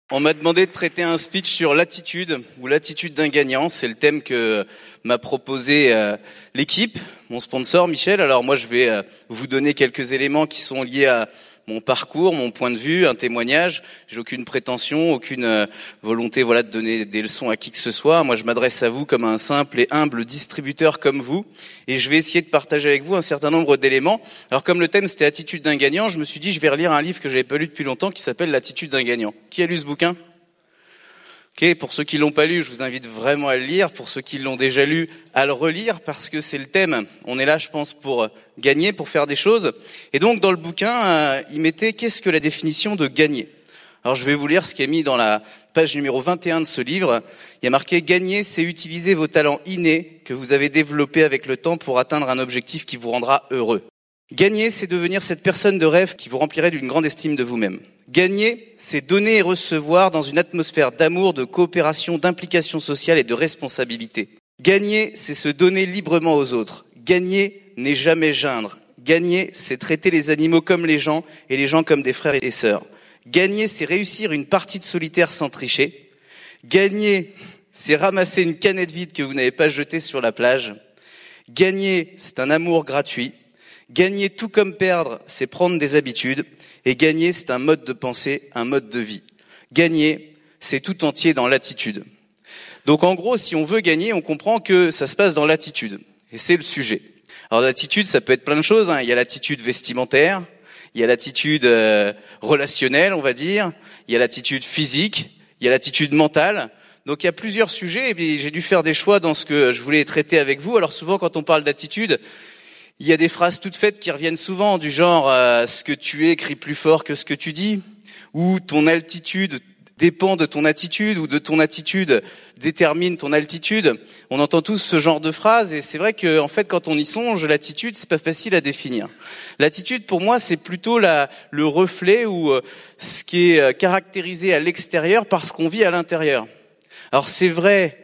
On m'a demandé de traiter un speech sur l'attitude ou l'attitude d'un gagnant. C'est le thème que m'a proposé l'équipe, mon sponsor Michel. Alors moi, je vais vous donner quelques éléments qui sont liés à mon parcours, mon point de vue, un témoignage. J'ai aucune prétention, aucune volonté de donner des leçons à qui que ce soit. Moi, je m'adresse à vous comme un simple et humble distributeur comme vous. Et je vais essayer de partager avec vous un certain nombre d'éléments. Alors comme le thème c'était l'attitude d'un gagnant, je me suis dit je vais relire un livre que j'avais pas lu depuis longtemps qui s'appelle L'attitude d'un gagnant. Qui a lu ce bouquin ? Ok, pour ceux qui l'ont pas lu, je vous invite vraiment à le lire. Pour ceux qui l'ont déjà lu, à le relire parce que c'est le thème. On est là, je pense, pour gagner, pour faire des choses. Et donc, dans le bouquin, il mettait qu'est-ce que la définition de gagner. Alors, je vais vous lire ce qui est mis dans la page numéro 21 de ce livre. Il y a marqué « Gagner, c'est utiliser vos talents innés que vous avez développés avec le temps pour atteindre un objectif qui vous rendra heureux. Gagner, c'est devenir cette personne de rêve qui vous remplirait d'une grande estime de vous-même. Gagner, c'est donner et recevoir dans une atmosphère d'amour, de coopération, d'implication sociale et de responsabilité. Gagner, c'est se donner librement aux autres. Gagner n'est jamais geindre. Gagner, c'est traiter les animaux comme les gens et les gens comme des frères et sœurs. Gagner, c'est réussir une partie de solitaire sans tricher. Gagner, c'est ramasser une canette vide que vous n'avez pas jetée sur la plage. Gagner, c'est un amour gratuit. Gagner tout comme perdre, c'est prendre des habitudes. Et gagner, c'est un mode de pensée, un mode de vie. Gagner, c'est tout entier dans l'attitude. Donc en gros, si on veut gagner, on comprend que ça se passe dans l'attitude. Et c'est le sujet. Alors l'attitude, ça peut être plein de choses. Il y a l'attitude vestimentaire, il y a l'attitude relationnelle, on va dire. Il y a l'attitude physique, il y a l'attitude mentale. Donc il y a plusieurs sujets et j'ai dû faire des choix dans ce que je voulais traiter avec vous. Alors souvent, quand on parle d'attitude, il y a des phrases toutes faites qui reviennent souvent du genre ce que tu es crie plus fort que ce que tu dis, ou ton altitude dépend de ton attitude, ou de ton attitude détermine ton altitude. On entend tous ce genre de phrases et c'est vrai que en fait quand on y songe, l'attitude c'est pas facile à définir. L'attitude pour moi c'est plutôt le reflet ou ce qui est caractérisé à l'extérieur par ce qu'on vit à l'intérieur. Alors c'est vrai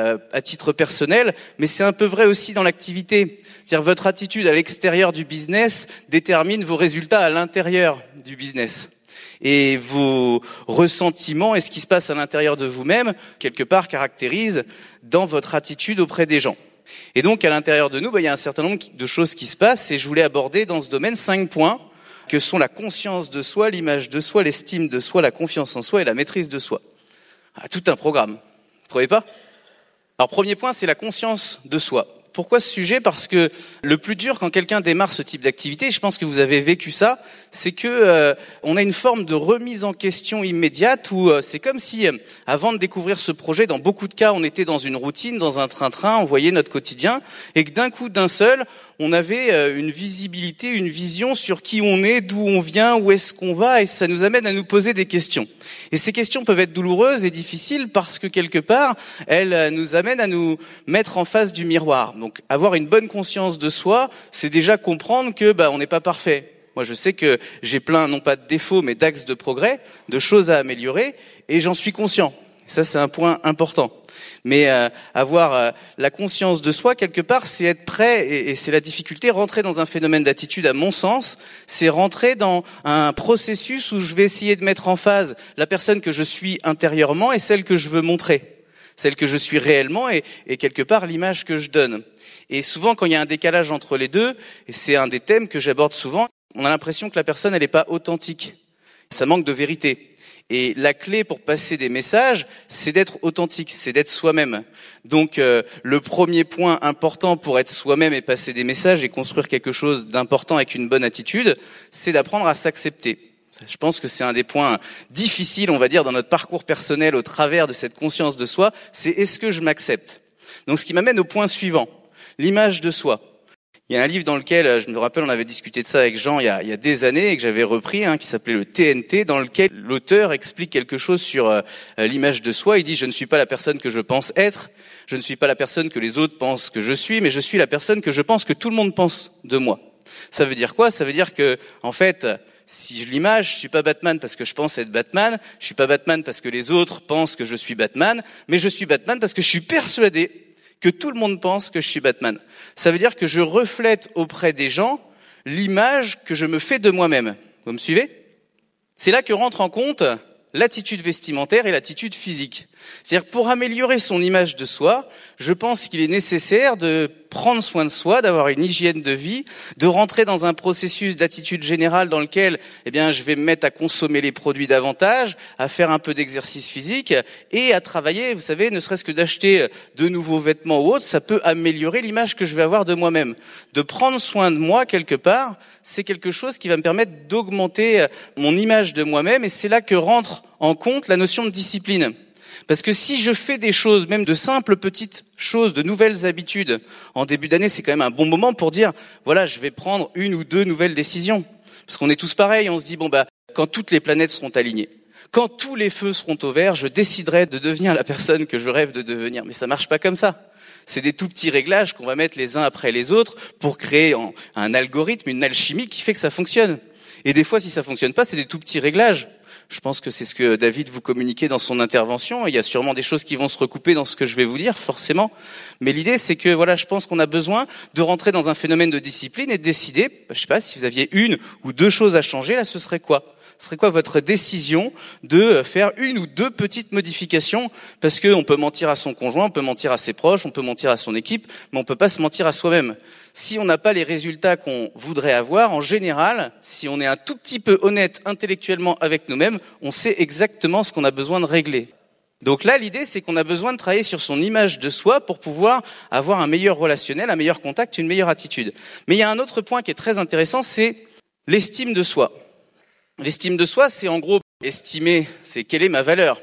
à titre personnel, mais c'est un peu vrai aussi dans l'activité. C'est-à-dire votre attitude à l'extérieur du business détermine vos résultats à l'intérieur du business. Et vos ressentiments et ce qui se passe à l'intérieur de vous-même, quelque part, caractérisent dans votre attitude auprès des gens. Et donc, à l'intérieur de nous, il y a un certain nombre de choses qui se passent et je voulais aborder dans ce domaine 5 points que sont la conscience de soi, l'image de soi, l'estime de soi, la confiance en soi et la maîtrise de soi. Tout un programme. Vous trouvez pas ? Alors, premier point, c'est la conscience de soi. Pourquoi ce sujet ? Parce que le plus dur quand quelqu'un démarre ce type d'activité, et je pense que vous avez vécu ça, c'est que on a une forme de remise en question immédiate où c'est comme si avant de découvrir ce projet, dans beaucoup de cas, on était dans une routine, dans un train-train, on voyait notre quotidien, et que d'un coup, d'un seul, on avait une visibilité, une vision sur qui on est, d'où on vient, où est-ce qu'on va, et ça nous amène à nous poser des questions. Et ces questions peuvent être douloureuses et difficiles parce que quelque part, elles nous amènent à nous mettre en face du miroir. Donc, avoir une bonne conscience de soi, c'est déjà comprendre que on n'est pas parfait. Moi, je sais que j'ai plein, non pas de défauts, mais d'axes de progrès, de choses à améliorer, et j'en suis conscient. Ça, c'est un point important. Mais avoir la conscience de soi, quelque part, c'est être prêt, et c'est la difficulté, rentrer dans un phénomène d'attitude, à mon sens, c'est rentrer dans un processus où je vais essayer de mettre en phase la personne que je suis intérieurement et celle que je veux montrer, celle que je suis réellement et quelque part l'image que je donne. Et souvent, quand il y a un décalage entre les deux, et c'est un des thèmes que j'aborde souvent, on a l'impression que la personne, elle n'est pas authentique. Ça manque de vérité. Et la clé pour passer des messages, c'est d'être authentique, c'est d'être soi-même. Donc le premier point important pour être soi-même et passer des messages et construire quelque chose d'important avec une bonne attitude, c'est d'apprendre à s'accepter. Je pense que c'est un des points difficiles, on va dire, dans notre parcours personnel au travers de cette conscience de soi, c'est est-ce que je m'accepte ? Donc ce qui m'amène au point suivant, l'image de soi. Il y a un livre dans lequel, je me rappelle, on avait discuté de ça avec Jean il y a des années et que j'avais repris, qui s'appelait le TNT, dans lequel l'auteur explique quelque chose sur l'image de soi. Il dit « Je ne suis pas la personne que je pense être, je ne suis pas la personne que les autres pensent que je suis, mais je suis la personne que je pense que tout le monde pense de moi. » Ça veut dire quoi ? Ça veut dire que, en fait, si je l'image, je suis pas Batman parce que je pense être Batman, je suis pas Batman parce que les autres pensent que je suis Batman, mais je suis Batman parce que je suis persuadé que tout le monde pense que je suis Batman. Ça veut dire que je reflète auprès des gens l'image que je me fais de moi-même. Vous me suivez ? C'est là que rentre en compte l'attitude vestimentaire et l'attitude physique. C'est-à-dire pour améliorer son image de soi, je pense qu'il est nécessaire de prendre soin de soi, d'avoir une hygiène de vie, de rentrer dans un processus d'attitude générale dans lequel je vais me mettre à consommer les produits davantage, à faire un peu d'exercice physique et à travailler, vous savez, ne serait-ce que d'acheter de nouveaux vêtements ou autres, ça peut améliorer l'image que je vais avoir de moi-même. De prendre soin de moi quelque part, c'est quelque chose qui va me permettre d'augmenter mon image de moi-même et c'est là que rentre en compte la notion de discipline. Parce que si je fais des choses, même de simples petites choses, de nouvelles habitudes, en début d'année, c'est quand même un bon moment pour dire, voilà, je vais prendre 1 ou 2 nouvelles décisions. Parce qu'on est tous pareils, on se dit, quand toutes les planètes seront alignées, quand tous les feux seront au vert, je déciderai de devenir la personne que je rêve de devenir. Mais ça marche pas comme ça. C'est des tout petits réglages qu'on va mettre les uns après les autres pour créer un algorithme, une alchimie qui fait que ça fonctionne. Et des fois, si ça fonctionne pas, c'est des tout petits réglages. Je pense que c'est ce que David vous communiquait dans son intervention. Il y a sûrement des choses qui vont se recouper dans ce que je vais vous dire, forcément. Mais l'idée, c'est que je pense qu'on a besoin de rentrer dans un phénomène de discipline et de décider, je sais pas, si vous aviez 1 ou 2 choses à changer, là, ce serait quoi ? Ce serait quoi votre décision de faire 1 ou 2 petites modifications? Parce qu'on peut mentir à son conjoint, on peut mentir à ses proches, on peut mentir à son équipe, mais on peut pas se mentir à soi-même. Si on n'a pas les résultats qu'on voudrait avoir, en général, si on est un tout petit peu honnête intellectuellement avec nous-mêmes, on sait exactement ce qu'on a besoin de régler. Donc là, l'idée, c'est qu'on a besoin de travailler sur son image de soi pour pouvoir avoir un meilleur relationnel, un meilleur contact, une meilleure attitude. Mais il y a un autre point qui est très intéressant, c'est l'estime de soi. L'estime de soi, c'est en gros estimer, c'est quelle est ma valeur.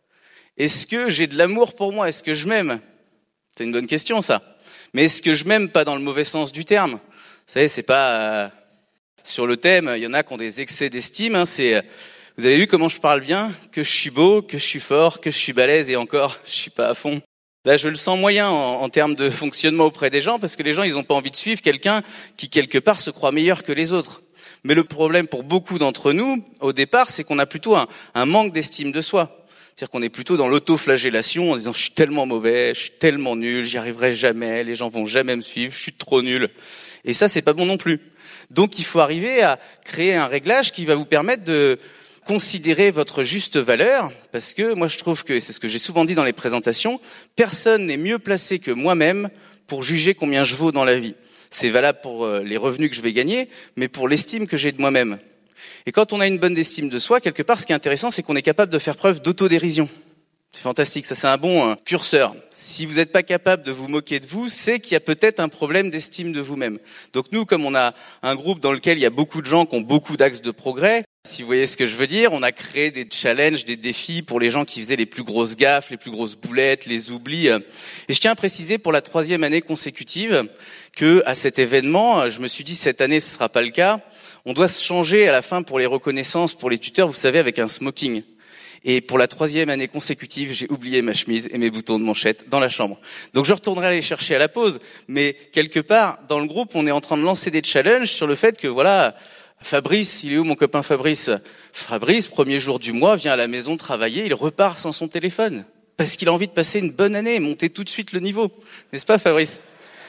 Est-ce que j'ai de l'amour pour moi? Est-ce que je m'aime? C'est une bonne question, ça. Mais est-ce que je m'aime pas dans le mauvais sens du terme? Vous savez, c'est pas sur le thème. Il y en a qui ont des excès d'estime. Vous avez vu comment je parle bien, que je suis beau, que je suis fort, que je suis balèze et encore, je suis pas à fond. Là, je le sens moyen en termes de fonctionnement auprès des gens parce que les gens, ils n'ont pas envie de suivre quelqu'un qui quelque part se croit meilleur que les autres. Mais le problème pour beaucoup d'entre nous, au départ, c'est qu'on a plutôt un manque d'estime de soi. C'est-à-dire qu'on est plutôt dans l'autoflagellation en disant « je suis tellement mauvais, je suis tellement nul, j'y arriverai jamais, les gens vont jamais me suivre, je suis trop nul ». Et ça, c'est pas bon non plus. Donc, il faut arriver à créer un réglage qui va vous permettre de considérer votre juste valeur, parce que moi, je trouve que, et c'est ce que j'ai souvent dit dans les présentations, personne n'est mieux placé que moi-même pour juger combien je vaux dans la vie. C'est valable pour les revenus que je vais gagner, mais pour l'estime que j'ai de moi-même. Et quand on a une bonne estime de soi, quelque part, ce qui est intéressant, c'est qu'on est capable de faire preuve d'autodérision. C'est fantastique, ça c'est un bon curseur. Si vous n'êtes pas capable de vous moquer de vous, c'est qu'il y a peut-être un problème d'estime de vous-même. Donc nous, comme on a un groupe dans lequel il y a beaucoup de gens qui ont beaucoup d'axes de progrès, si vous voyez ce que je veux dire, on a créé des challenges, des défis pour les gens qui faisaient les plus grosses gaffes, les plus grosses boulettes, les oublis. Et je tiens à préciser pour la 3e année consécutive que à cet événement, je me suis dit cette année ce sera pas le cas. On doit se changer à la fin pour les reconnaissances, pour les tuteurs, vous savez, avec un smoking. Et pour la 3e année consécutive, j'ai oublié ma chemise et mes boutons de manchette dans la chambre. Donc je retournerai les chercher à la pause. Mais quelque part, dans le groupe, on est en train de lancer des challenges sur le fait que Fabrice, il est où mon copain Fabrice? Fabrice, premier jour du mois, vient à la maison travailler, il repart sans son téléphone. Parce qu'il a envie de passer une bonne année, monter tout de suite le niveau. N'est-ce pas Fabrice?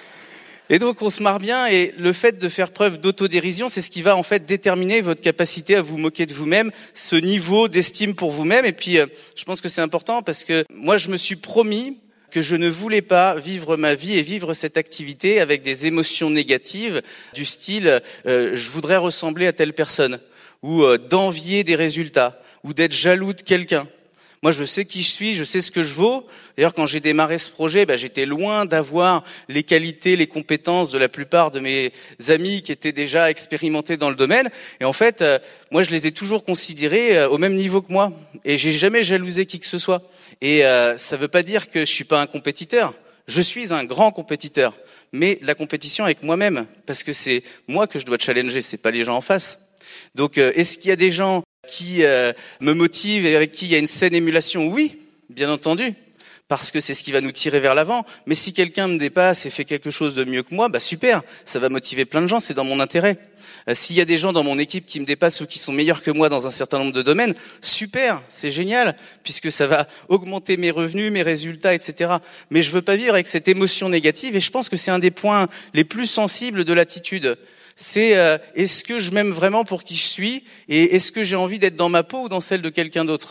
Et donc on se marre bien et le fait de faire preuve d'autodérision, c'est ce qui va en fait déterminer votre capacité à vous moquer de vous-même, ce niveau d'estime pour vous-même. Et puis je pense que c'est important parce que moi je me suis promis que je ne voulais pas vivre ma vie et vivre cette activité avec des émotions négatives du style je voudrais ressembler à telle personne ou d'envier des résultats ou d'être jaloux de quelqu'un. Moi, je sais qui je suis, je sais ce que je vaux. D'ailleurs, quand j'ai démarré ce projet, j'étais loin d'avoir les qualités, les compétences de la plupart de mes amis qui étaient déjà expérimentés dans le domaine. Et en fait, moi, je les ai toujours considérés au même niveau que moi. Et j'ai jamais jalousé qui que ce soit. Et ça veut pas dire que je suis pas un compétiteur. Je suis un grand compétiteur. Mais de la compétition avec moi-même. Parce que c'est moi que je dois challenger, c'est pas les gens en face. Donc, est-ce qu'il y a des gens qui me motive et avec qui il y a une saine émulation? Oui, bien entendu, parce que c'est ce qui va nous tirer vers l'avant. Mais si quelqu'un me dépasse et fait quelque chose de mieux que moi, super, ça va motiver plein de gens, c'est dans mon intérêt. S'il y a des gens dans mon équipe qui me dépassent ou qui sont meilleurs que moi dans un certain nombre de domaines, super, c'est génial, puisque ça va augmenter mes revenus, mes résultats, etc. Mais je veux pas vivre avec cette émotion négative et je pense que c'est un des points les plus sensibles de l'attitude. C'est est-ce que je m'aime vraiment pour qui je suis et est-ce que j'ai envie d'être dans ma peau ou dans celle de quelqu'un d'autre?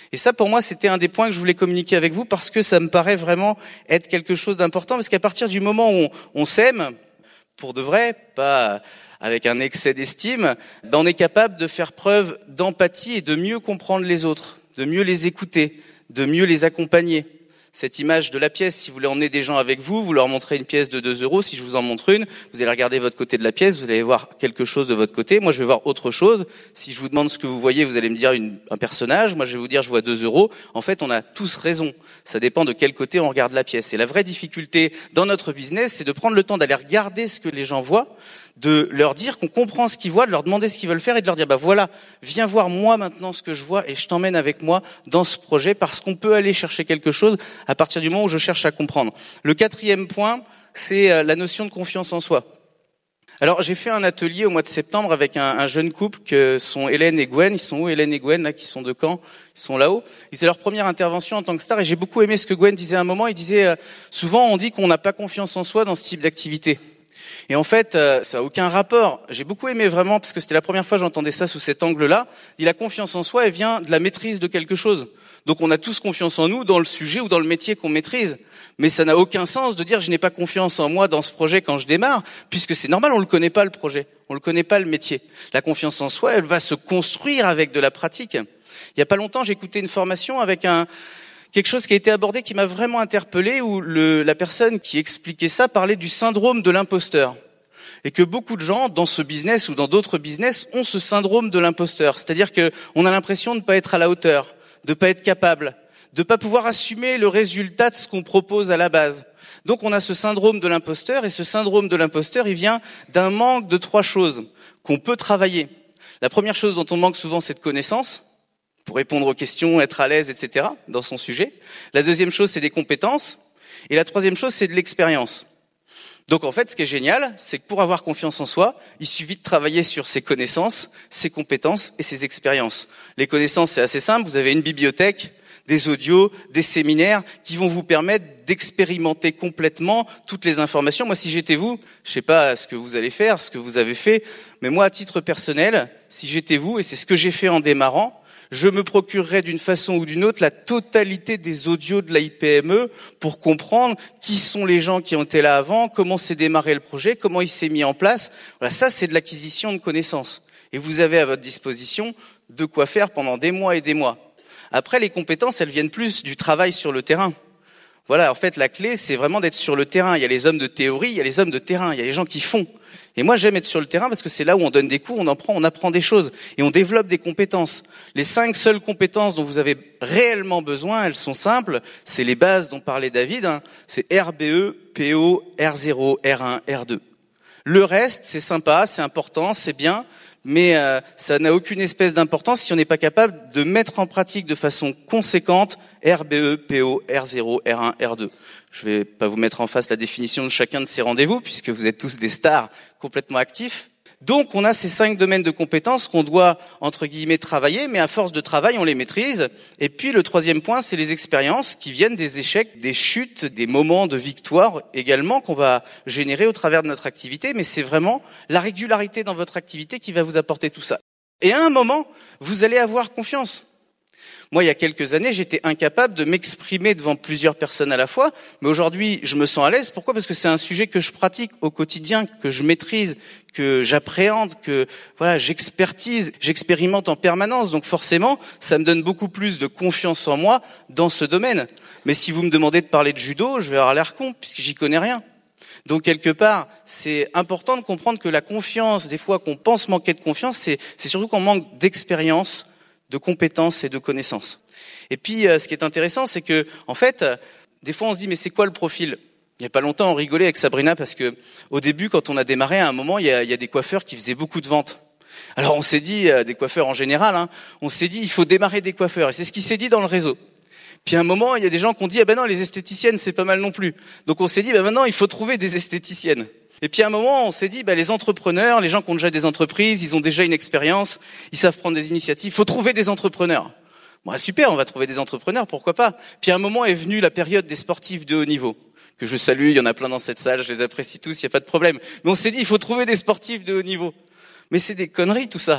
Et ça, pour moi, c'était un des points que je voulais communiquer avec vous parce que ça me paraît vraiment être quelque chose d'important. Parce qu'à partir du moment où on s'aime, pour de vrai, pas avec un excès d'estime, on est capable de faire preuve d'empathie et de mieux comprendre les autres, de mieux les écouter, de mieux les accompagner. Cette image de la pièce, si vous voulez emmener des gens avec vous, vous leur montrez une pièce de 2 euros, si je vous en montre une, vous allez regarder votre côté de la pièce, vous allez voir quelque chose de votre côté, moi je vais voir autre chose. Si je vous demande ce que vous voyez, vous allez me dire un personnage, moi je vais vous dire je vois 2 euros. En fait, on a tous raison. Ça dépend de quel côté on regarde la pièce. Et la vraie difficulté dans notre business, c'est de prendre le temps d'aller regarder ce que les gens voient, de leur dire qu'on comprend ce qu'ils voient, de leur demander ce qu'ils veulent faire et de leur dire voilà, viens voir moi maintenant ce que je vois et je t'emmène avec moi dans ce projet parce qu'on peut aller chercher quelque chose à partir du moment où je cherche à comprendre. Le 4e point, c'est la notion de confiance en soi. Alors j'ai fait un atelier au mois de septembre avec un jeune couple que sont Hélène et Gwen. Ils sont où Hélène et Gwen là, qui sont de Caen? Ils sont là-haut. C'est leur première intervention en tant que star et j'ai beaucoup aimé ce que Gwen disait à un moment. Il disait souvent on dit qu'on n'a pas confiance en soi dans ce type d'activité. Et en fait, ça a aucun rapport. J'ai beaucoup aimé vraiment, parce que c'était la première fois que j'entendais ça sous cet angle-là. La confiance en soi, elle vient de la maîtrise de quelque chose. Donc on a tous confiance en nous dans le sujet ou dans le métier qu'on maîtrise. Mais ça n'a aucun sens de dire je n'ai pas confiance en moi dans ce projet quand je démarre, puisque c'est normal, on le connaît pas le projet, on le connaît pas le métier. La confiance en soi, elle va se construire avec de la pratique. Il y a pas longtemps, j'ai écouté une formation avec quelque chose qui a été abordé qui m'a vraiment interpellé, où la personne qui expliquait ça parlait du syndrome de l'imposteur. Et que beaucoup de gens, dans ce business ou dans d'autres business, ont ce syndrome de l'imposteur. C'est-à-dire qu'on a l'impression de ne pas être à la hauteur, de ne pas être capable, de ne pas pouvoir assumer le résultat de ce qu'on propose à la base. Donc on a ce syndrome de l'imposteur, et ce syndrome de l'imposteur, il vient d'un manque de 3 choses qu'on peut travailler. La première chose dont on manque souvent, c'est de connaissances, pour répondre aux questions, être à l'aise, etc., dans son sujet. La deuxième chose, c'est des compétences. Et la troisième chose, c'est de l'expérience. Donc en fait, ce qui est génial, c'est que pour avoir confiance en soi, il suffit de travailler sur ses connaissances, ses compétences et ses expériences. Les connaissances, c'est assez simple. Vous avez une bibliothèque, des audios, des séminaires qui vont vous permettre d'expérimenter complètement toutes les informations. Moi, si j'étais vous, je sais pas ce que vous allez faire, ce que vous avez fait, mais moi, à titre personnel, si j'étais vous, et c'est ce que j'ai fait en démarrant, je me procurerais d'une façon ou d'une autre la totalité des audios de la IPME pour comprendre qui sont les gens qui ont été là avant, comment s'est démarré le projet, comment il s'est mis en place. Voilà, ça c'est de l'acquisition de connaissances. Et vous avez à votre disposition de quoi faire pendant des mois et des mois. Après, les compétences, elles viennent plus du travail sur le terrain. Voilà, en fait, la clé, c'est vraiment d'être sur le terrain. Il y a les hommes de théorie, il y a les hommes de terrain, il y a les gens qui font. Et moi, j'aime être sur le terrain parce que c'est là où on donne des cours, on apprend des choses et on développe des compétences. Les 5 seules compétences dont vous avez réellement besoin, elles sont simples. C'est les bases dont parlait David. C'est RBE, PO, R0, R1, R2. Le reste, c'est sympa, c'est important, c'est bien, mais ça n'a aucune espèce d'importance si on n'est pas capable de mettre en pratique de façon conséquente RBE, PO, R0, R1, R2. Je vais pas vous mettre en face la définition de chacun de ces rendez-vous, puisque vous êtes tous des stars complètement actifs. Donc, on a ces 5 domaines de compétences qu'on doit, entre guillemets, travailler, mais à force de travail, on les maîtrise. Et puis, le 3e point, c'est les expériences qui viennent des échecs, des chutes, des moments de victoire également qu'on va générer au travers de notre activité. Mais c'est vraiment la régularité dans votre activité qui va vous apporter tout ça. Et à un moment, vous allez avoir confiance. Moi, il y a quelques années, j'étais incapable de m'exprimer devant plusieurs personnes à la fois. Mais aujourd'hui, je me sens à l'aise. Pourquoi ? Parce que c'est un sujet que je pratique au quotidien, que je maîtrise, que j'appréhende, que voilà, j'expertise, j'expérimente en permanence. Donc forcément, ça me donne beaucoup plus de confiance en moi dans ce domaine. Mais si vous me demandez de parler de judo, je vais avoir l'air con, puisque j'y connais rien. Donc quelque part, c'est important de comprendre que la confiance, des fois qu'on pense manquer de confiance, c'est surtout qu'on manque d'expérience, de compétences et de connaissances. Et puis, ce qui est intéressant, c'est que, en fait, des fois, on se dit, mais c'est quoi le profil ? Il y a pas longtemps, on rigolait avec Sabrina parce que, au début, quand on a démarré, à un moment, il y a des coiffeurs qui faisaient beaucoup de ventes. Alors, on s'est dit, des coiffeurs en général, on s'est dit, il faut démarrer des coiffeurs. Et c'est ce qui s'est dit dans le réseau. Puis à un moment, il y a des gens qui ont dit, non, les esthéticiennes, c'est pas mal non plus. Donc on s'est dit, maintenant, il faut trouver des esthéticiennes. Et puis à un moment, on s'est dit, les entrepreneurs, les gens qui ont déjà des entreprises, ils ont déjà une expérience, ils savent prendre des initiatives, il faut trouver des entrepreneurs. Bon, super, on va trouver des entrepreneurs, pourquoi pas. Puis à un moment est venue la période des sportifs de haut niveau, que je salue, il y en a plein dans cette salle, je les apprécie tous, il n'y a pas de problème. Mais on s'est dit, il faut trouver des sportifs de haut niveau. Mais c'est des conneries tout ça.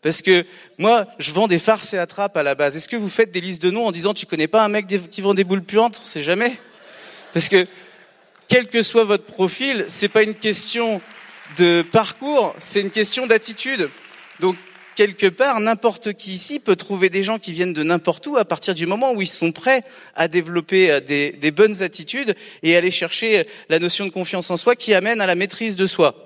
Parce que moi, je vends des farces et attrapes à la base. Est-ce que vous faites des listes de noms en disant tu connais pas un mec qui vend des boules puantes? On sait jamais. Parce que quel que soit votre profil, c'est pas une question de parcours, c'est une question d'attitude. Donc quelque part, n'importe qui ici peut trouver des gens qui viennent de n'importe où à partir du moment où ils sont prêts à développer des bonnes attitudes et aller chercher la notion de confiance en soi qui amène à la maîtrise de soi.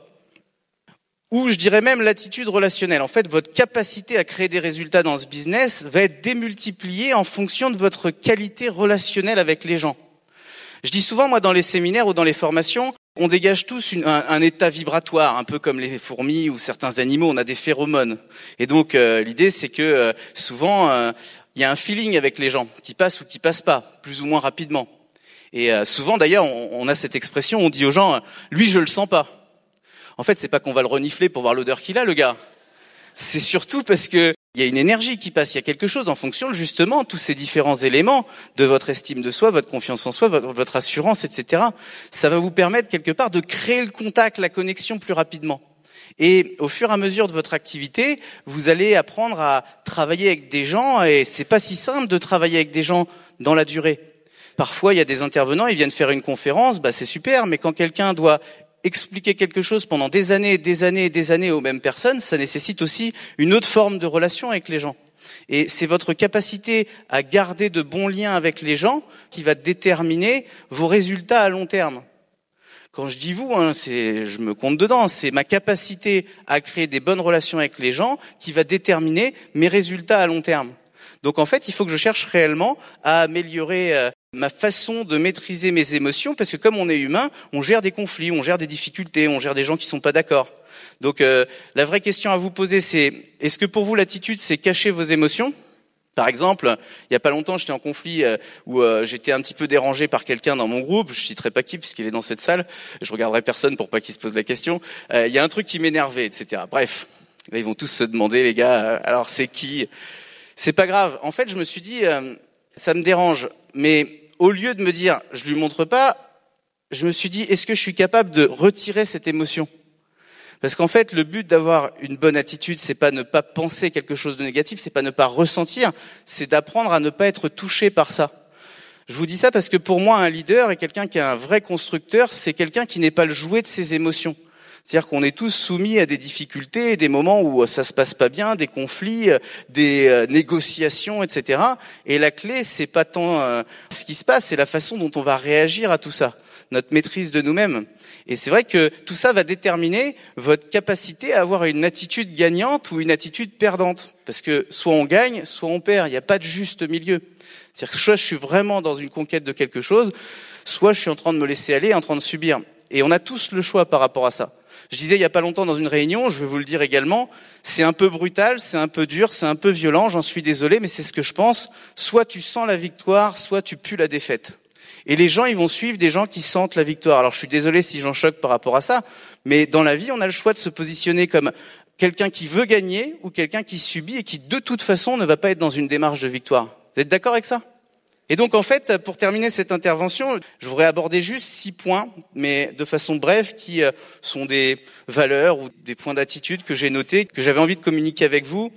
Ou je dirais même l'attitude relationnelle. En fait, votre capacité à créer des résultats dans ce business va être démultipliée en fonction de votre qualité relationnelle avec les gens. Je dis souvent, moi, dans les séminaires ou dans les formations, on dégage tous un état vibratoire, un peu comme les fourmis ou certains animaux, on a des phéromones. Et donc, l'idée, c'est que souvent, il y a un feeling avec les gens, qui passe ou qui passe pas, plus ou moins rapidement. Et souvent, d'ailleurs, on a cette expression, on dit aux gens, lui, je le sens pas. En fait, c'est pas qu'on va le renifler pour voir l'odeur qu'il a, le gars. C'est surtout parce que il y a une énergie qui passe, il y a quelque chose en fonction, justement, tous ces différents éléments de votre estime de soi, votre confiance en soi, votre assurance, etc. Ça va vous permettre, quelque part, de créer le contact, la connexion plus rapidement. Et au fur et à mesure de votre activité, vous allez apprendre à travailler avec des gens, et c'est pas si simple de travailler avec des gens dans la durée. Parfois, il y a des intervenants, ils viennent faire une conférence, c'est super, mais quand quelqu'un doit expliquer quelque chose pendant des années et des années et des années aux mêmes personnes, ça nécessite aussi une autre forme de relation avec les gens. Et c'est votre capacité à garder de bons liens avec les gens qui va déterminer vos résultats à long terme. Quand je dis vous, je me compte dedans, c'est ma capacité à créer des bonnes relations avec les gens qui va déterminer mes résultats à long terme. Donc en fait, il faut que je cherche réellement à améliorer ma façon de maîtriser mes émotions, parce que comme on est humain, on gère des conflits, on gère des difficultés, on gère des gens qui sont pas d'accord. Donc la vraie question à vous poser, c'est est-ce que pour vous l'attitude, c'est cacher vos émotions ? Par exemple, il y a pas longtemps, j'étais en conflit où j'étais un petit peu dérangé par quelqu'un dans mon groupe. Je citerai pas qui puisqu'il est dans cette salle. Je regarderai personne pour pas qu'il se pose la question. Il y a un truc qui m'énervait, etc. Bref, là ils vont tous se demander, les gars, alors c'est qui ? C'est pas grave. En fait, je me suis dit, ça me dérange. Mais au lieu de me dire, je lui montre pas, je me suis dit, est-ce que je suis capable de retirer cette émotion ? Parce qu'en fait, le but d'avoir une bonne attitude, c'est pas ne pas penser quelque chose de négatif, c'est pas ne pas ressentir, c'est d'apprendre à ne pas être touché par ça. Je vous dis ça parce que pour moi, un leader et quelqu'un qui est un vrai constructeur, c'est quelqu'un qui n'est pas le jouet de ses émotions. C'est-à-dire qu'on est tous soumis à des difficultés, des moments où ça se passe pas bien, des conflits, des négociations, etc. Et la clé, c'est pas tant ce qui se passe, c'est la façon dont on va réagir à tout ça, notre maîtrise de nous-mêmes. Et c'est vrai que tout ça va déterminer votre capacité à avoir une attitude gagnante ou une attitude perdante. Parce que soit on gagne, soit on perd. Il n'y a pas de juste milieu. C'est-à-dire que soit je suis vraiment dans une conquête de quelque chose, soit je suis en train de me laisser aller, en train de subir. Et on a tous le choix par rapport à ça. Je disais il y a pas longtemps dans une réunion, je vais vous le dire également, c'est un peu brutal, c'est un peu dur, c'est un peu violent, j'en suis désolé, mais c'est ce que je pense. Soit tu sens la victoire, soit tu pues la défaite. Et les gens, ils vont suivre des gens qui sentent la victoire. Alors je suis désolé si j'en choque par rapport à ça, mais dans la vie, on a le choix de se positionner comme quelqu'un qui veut gagner ou quelqu'un qui subit et qui de toute façon ne va pas être dans une démarche de victoire. Vous êtes d'accord avec ça ? Et donc en fait, pour terminer cette intervention, je voudrais aborder juste 6 points, mais de façon brève, qui sont des valeurs ou des points d'attitude que j'ai notés, que j'avais envie de communiquer avec vous.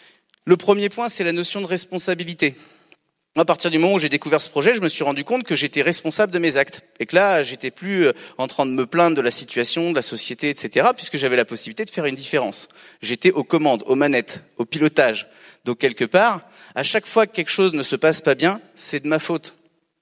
Le premier point, c'est la notion de responsabilité. À partir du moment où j'ai découvert ce projet, je me suis rendu compte que j'étais responsable de mes actes. Et que là, j'étais plus en train de me plaindre de la situation, de la société, etc., puisque j'avais la possibilité de faire une différence. J'étais aux commandes, aux manettes, au pilotage. Donc quelque part, à chaque fois que quelque chose ne se passe pas bien, c'est de ma faute.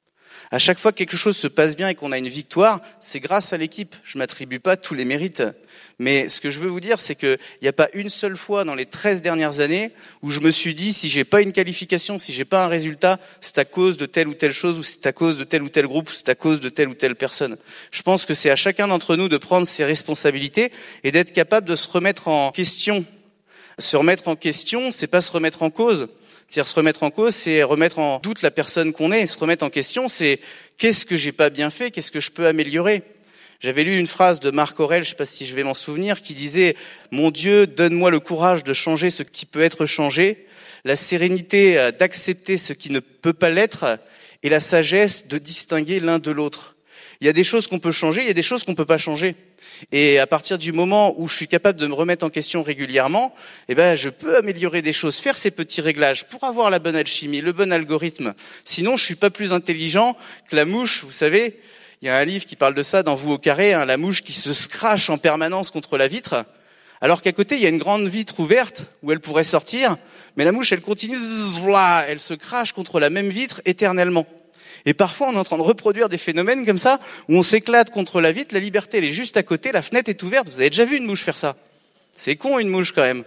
À chaque fois que quelque chose se passe bien et qu'on a une victoire, c'est grâce à l'équipe. Je m'attribue pas tous les mérites. Mais ce que je veux vous dire, c'est qu'il n'y a pas une seule fois dans les 13 dernières années où je me suis dit, si j'ai pas une qualification, si j'ai pas un résultat, c'est à cause de telle ou telle chose, ou c'est à cause de tel ou tel groupe, ou c'est à cause de telle ou telle personne. Je pense que c'est à chacun d'entre nous de prendre ses responsabilités et d'être capable de se remettre en question. Se remettre en question, c'est pas se remettre en cause. C'est-à-dire se remettre en cause, c'est remettre en doute la personne qu'on est. Se remettre en question, c'est qu'est-ce que j'ai pas bien fait, qu'est-ce que je peux améliorer. J'avais lu une phrase de Marc Aurèle, je sais pas si je vais m'en souvenir, qui disait « Mon Dieu, donne-moi le courage de changer ce qui peut être changé, la sérénité d'accepter ce qui ne peut pas l'être et la sagesse de distinguer l'un de l'autre. » Il y a des choses qu'on peut changer, il y a des choses qu'on peut pas changer. Et à partir du moment où je suis capable de me remettre en question régulièrement, je peux améliorer des choses, faire ces petits réglages pour avoir la bonne alchimie, le bon algorithme. Sinon, je suis pas plus intelligent que la mouche, vous savez. Il y a un livre qui parle de ça, dans Vous au carré, la mouche qui se scratche en permanence contre la vitre, alors qu'à côté, il y a une grande vitre ouverte où elle pourrait sortir, mais la mouche, elle continue, elle se crache contre la même vitre éternellement. Et parfois, on est en train de reproduire des phénomènes comme ça, où on s'éclate contre la vitre, la liberté, elle est juste à côté, la fenêtre est ouverte. Vous avez déjà vu une mouche faire ça? C'est con, une mouche, quand même.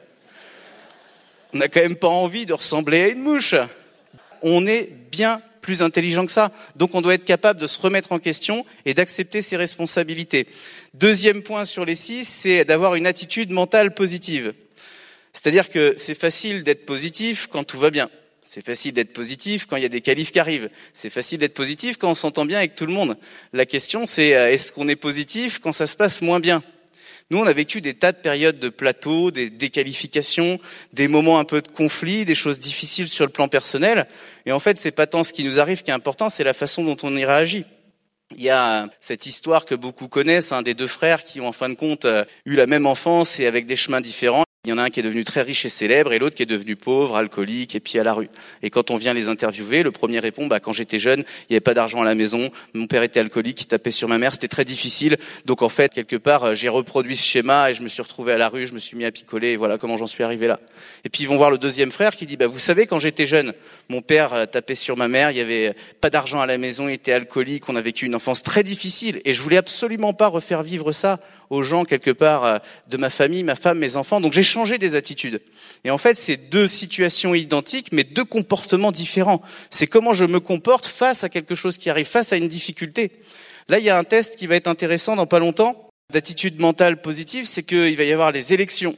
On n'a quand même pas envie de ressembler à une mouche. On est bien plus intelligent que ça. Donc, on doit être capable de se remettre en question et d'accepter ses responsabilités. Deuxième point sur les 6, c'est d'avoir une attitude mentale positive. C'est-à-dire que c'est facile d'être positif quand tout va bien. C'est facile d'être positif quand il y a des qualifs qui arrivent. C'est facile d'être positif quand on s'entend bien avec tout le monde. La question, c'est est-ce qu'on est positif quand ça se passe moins bien? Nous, on a vécu des tas de périodes de plateau, des déqualifications, des moments un peu de conflit, des choses difficiles sur le plan personnel. Et en fait, c'est pas tant ce qui nous arrive qui est important, c'est la façon dont on y réagit. Il y a cette histoire que beaucoup connaissent, des deux frères qui ont en fin de compte eu la même enfance et avec des chemins différents. Il y en a un qui est devenu très riche et célèbre et l'autre qui est devenu pauvre, alcoolique et puis à la rue. Et quand on vient les interviewer, le premier répond quand j'étais jeune, il n'y avait pas d'argent à la maison, mon père était alcoolique, il tapait sur ma mère, c'était très difficile. Donc en fait, quelque part, j'ai reproduit ce schéma et je me suis retrouvé à la rue, je me suis mis à picoler et voilà comment j'en suis arrivé là. Et puis ils vont voir le deuxième frère qui dit vous savez, quand j'étais jeune, mon père tapait sur ma mère, il y avait pas d'argent à la maison, il était alcoolique, on a vécu une enfance très difficile et je voulais absolument pas refaire vivre ça aux gens quelque part de ma famille, ma femme, mes enfants. Donc j'ai changé des attitudes. Et en fait, c'est deux situations identiques, mais deux comportements différents. C'est comment je me comporte face à quelque chose qui arrive, face à une difficulté. Là, il y a un test qui va être intéressant dans pas longtemps, d'attitude mentale positive, c'est qu'il va y avoir les élections.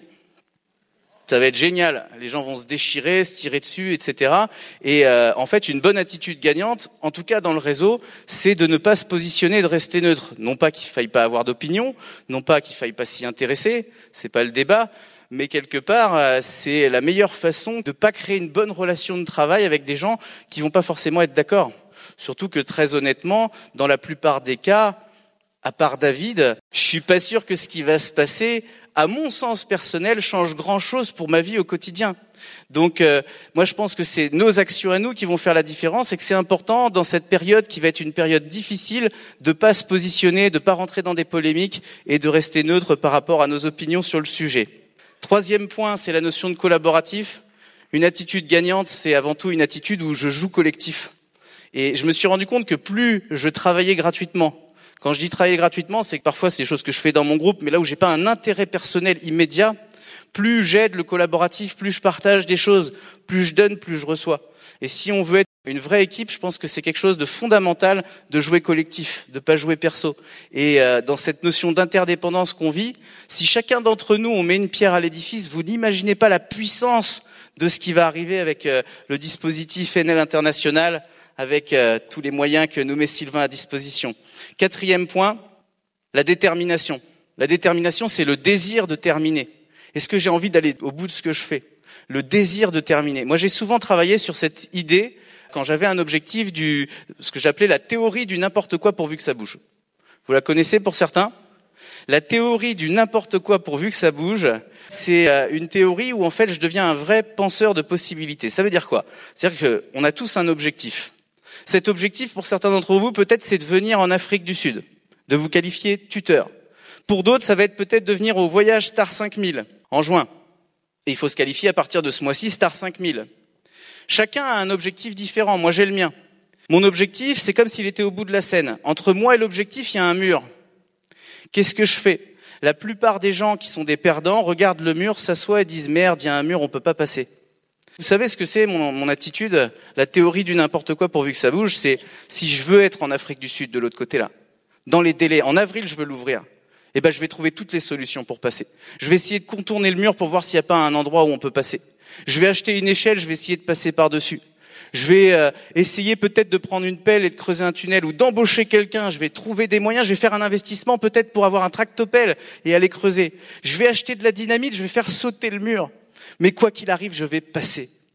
Ça va être génial. Les gens vont se déchirer, se tirer dessus, etc. Et en fait, une bonne attitude gagnante, en tout cas dans le réseau, c'est de ne pas se positionner, de rester neutre. Non pas qu'il faille pas avoir d'opinion, non pas qu'il faille pas s'y intéresser, c'est pas le débat, mais quelque part, c'est la meilleure façon de pas créer une bonne relation de travail avec des gens qui vont pas forcément être d'accord. Surtout que très honnêtement, dans la plupart des cas, à part David, je suis pas sûr que ce qui va se passer, à mon sens personnel, change grand-chose pour ma vie au quotidien. Donc, moi, je pense que c'est nos actions à nous qui vont faire la différence et que c'est important, dans cette période qui va être une période difficile, de pas se positionner, de pas rentrer dans des polémiques et de rester neutre par rapport à nos opinions sur le sujet. Troisième point, c'est la notion de collaboratif. Une attitude gagnante, c'est avant tout une attitude où je joue collectif. Et je me suis rendu compte que plus je travaillais gratuitement, quand je dis travailler gratuitement, c'est que parfois c'est des choses que je fais dans mon groupe, mais là où j'ai pas un intérêt personnel immédiat, plus j'aide le collaboratif, plus je partage des choses, plus je donne, plus je reçois. Et si on veut être une vraie équipe, je pense que c'est quelque chose de fondamental de jouer collectif, de pas jouer perso. Et dans cette notion d'interdépendance qu'on vit, si chacun d'entre nous on met une pierre à l'édifice, vous n'imaginez pas la puissance de ce qui va arriver avec le dispositif Enel International, avec tous les moyens que nous met Sylvain à disposition. Quatrième point, la détermination. La détermination, c'est le désir de terminer. Est-ce que j'ai envie d'aller au bout de ce que je fais? Le désir de terminer. Moi, j'ai souvent travaillé sur cette idée quand j'avais un objectif ce que j'appelais la théorie du n'importe quoi pourvu que ça bouge. Vous la connaissez pour certains? La théorie du n'importe quoi pourvu que ça bouge, c'est une théorie où en fait je deviens un vrai penseur de possibilités. Ça veut dire quoi? C'est-à-dire qu'on a tous un objectif. Cet objectif, pour certains d'entre vous, peut-être c'est de venir en Afrique du Sud, de vous qualifier tuteur. Pour d'autres, ça va être peut-être de venir au voyage Star 5000 en juin. Et il faut se qualifier à partir de ce mois-ci Star 5000. Chacun a un objectif différent. Moi, j'ai le mien. Mon objectif, c'est comme s'il était au bout de la scène. Entre moi et l'objectif, il y a un mur. Qu'est-ce que je fais? La plupart des gens qui sont des perdants regardent le mur, s'assoient et disent « Merde, il y a un mur, on peut pas passer ». Vous savez ce que c'est mon attitude? La théorie du n'importe quoi pourvu que ça bouge, c'est si je veux être en Afrique du Sud, de l'autre côté là, dans les délais, en avril je veux l'ouvrir, je vais trouver toutes les solutions pour passer. Je vais essayer de contourner le mur pour voir s'il n'y a pas un endroit où on peut passer. Je vais acheter une échelle, je vais essayer de passer par-dessus. Je vais essayer peut-être de prendre une pelle et de creuser un tunnel ou d'embaucher quelqu'un. Je vais trouver des moyens, je vais faire un investissement peut-être pour avoir un tractopelle et aller creuser. Je vais acheter de la dynamite, je vais faire sauter le mur. Mais quoi qu'il arrive, je vais passer.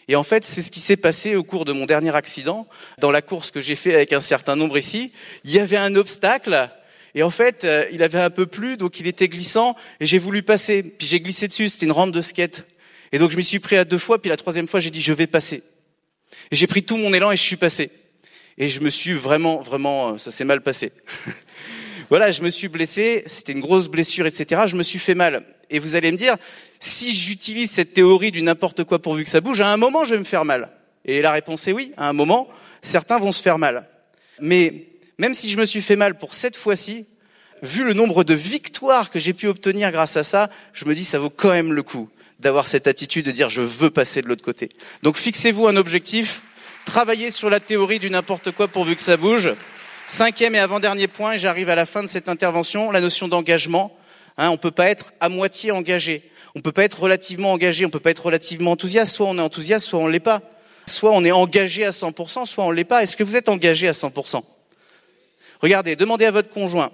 Et en fait, c'est ce qui s'est passé au cours de mon dernier accident. Dans la course que j'ai fait avec un certain nombre ici, il y avait un obstacle. Et en fait, il avait un peu plu, donc il était glissant. Et j'ai voulu passer. Puis j'ai glissé dessus. C'était une rampe de skate. Et donc je m'y suis pris à 2 fois. Puis la 3e fois, j'ai dit, je vais passer. Et j'ai pris tout mon élan et je suis passé. Et je me suis vraiment, ça s'est mal passé. Voilà, je me suis blessé. C'était une grosse blessure, etc. Je me suis fait mal. Et vous allez me dire, si j'utilise cette théorie du n'importe quoi pourvu que ça bouge, à un moment, je vais me faire mal. Et la réponse est oui, à un moment, certains vont se faire mal. Mais même si je me suis fait mal pour cette fois-ci, vu le nombre de victoires que j'ai pu obtenir grâce à ça, je me dis ça vaut quand même le coup d'avoir cette attitude de dire je veux passer de l'autre côté. Donc fixez-vous un objectif, travaillez sur la théorie du n'importe quoi pourvu que ça bouge. 5e et avant-dernier point, et j'arrive à la fin de cette intervention, la notion d'engagement. On peut pas être à moitié engagé. On peut pas être relativement engagé, on peut pas être relativement enthousiaste. Soit on est enthousiaste, soit on l'est pas. Soit on est engagé à 100%, soit on l'est pas. Est-ce que vous êtes engagé à 100%? Regardez, demandez à votre conjoint.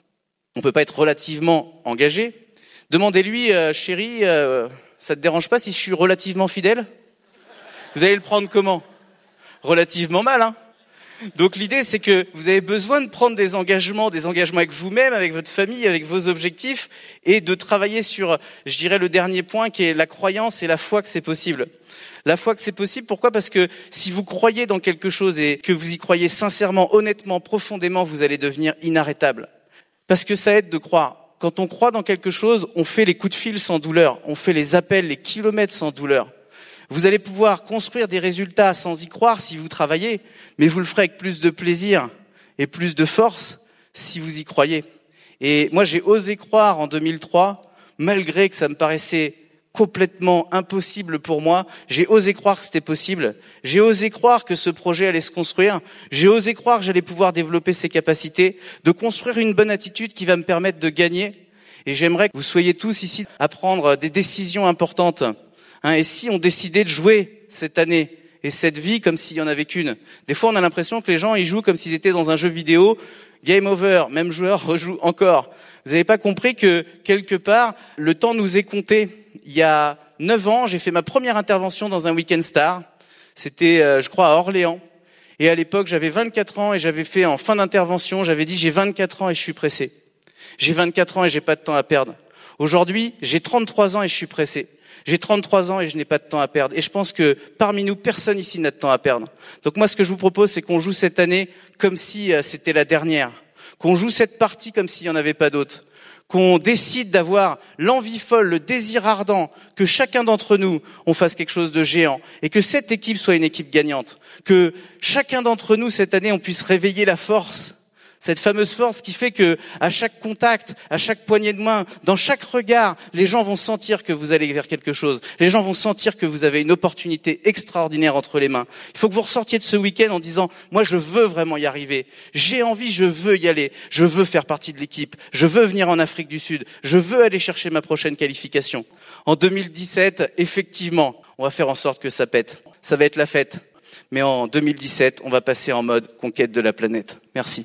On peut pas être relativement engagé. Demandez-lui, chérie, ça te dérange pas si je suis relativement fidèle? Vous allez le prendre comment? Relativement mal, hein? Donc l'idée, c'est que vous avez besoin de prendre des engagements avec vous-même, avec votre famille, avec vos objectifs, et de travailler sur, je dirais, le dernier point qui est la croyance et la foi que c'est possible. La foi que c'est possible, pourquoi? Parce que si vous croyez dans quelque chose et que vous y croyez sincèrement, honnêtement, profondément, vous allez devenir inarrêtable. Parce que ça aide de croire. Quand on croit dans quelque chose, on fait les coups de fil sans douleur, on fait les appels, les kilomètres sans douleur. Vous allez pouvoir construire des résultats sans y croire si vous travaillez, mais vous le ferez avec plus de plaisir et plus de force si vous y croyez. Et moi, j'ai osé croire en 2003, malgré que ça me paraissait complètement impossible pour moi. J'ai osé croire que c'était possible. J'ai osé croire que ce projet allait se construire. J'ai osé croire que j'allais pouvoir développer ces capacités, de construire une bonne attitude qui va me permettre de gagner. Et j'aimerais que vous soyez tous ici à prendre des décisions importantes. Et si on décidait de jouer cette année et cette vie comme s'il y en avait qu'une? Des fois, on a l'impression que les gens ils jouent comme s'ils étaient dans un jeu vidéo. Game over, même joueur rejoue encore. Vous n'avez pas compris que, quelque part, le temps nous est compté. Il y a 9 ans, j'ai fait ma première intervention dans un Weekend Star. C'était, je crois, à Orléans. Et à l'époque, j'avais 24 ans et j'avais fait en fin d'intervention, j'avais dit j'ai 24 ans et je suis pressé. J'ai 24 ans et j'ai pas de temps à perdre. Aujourd'hui, j'ai 33 ans et je suis pressé. J'ai 33 ans et je n'ai pas de temps à perdre. Et je pense que parmi nous, personne ici n'a de temps à perdre. Donc moi, ce que je vous propose, c'est qu'on joue cette année comme si c'était la dernière. Qu'on joue cette partie comme s'il n'y en avait pas d'autres. Qu'on décide d'avoir l'envie folle, le désir ardent, que chacun d'entre nous, on fasse quelque chose de géant. Et que cette équipe soit une équipe gagnante. Que chacun d'entre nous, cette année, on puisse réveiller la force. Cette fameuse force qui fait que, à chaque contact, à chaque poignée de main, dans chaque regard, les gens vont sentir que vous allez vers quelque chose. Les gens vont sentir que vous avez une opportunité extraordinaire entre les mains. Il faut que vous ressortiez de ce week-end en disant, moi je veux vraiment y arriver. J'ai envie, je veux y aller. Je veux faire partie de l'équipe. Je veux venir en Afrique du Sud. Je veux aller chercher ma prochaine qualification. En 2017, effectivement, on va faire en sorte que ça pète. Ça va être la fête. Mais en 2017, on va passer en mode conquête de la planète. Merci.